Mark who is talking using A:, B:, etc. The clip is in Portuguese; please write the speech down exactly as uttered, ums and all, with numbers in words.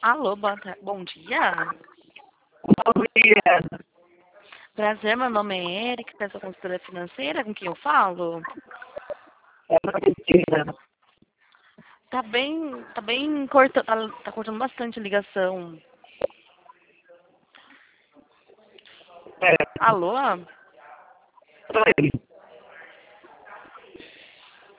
A: Alô, boa ta- bom dia.
B: Bom dia.
A: Prazer, meu nome é Eric, peço consultoria financeira, com quem eu falo?
B: É uma mentira.
A: Tá bem, tá bem cortando, tá, tá cortando bastante a ligação.
B: É,
A: Alô?
B: oi.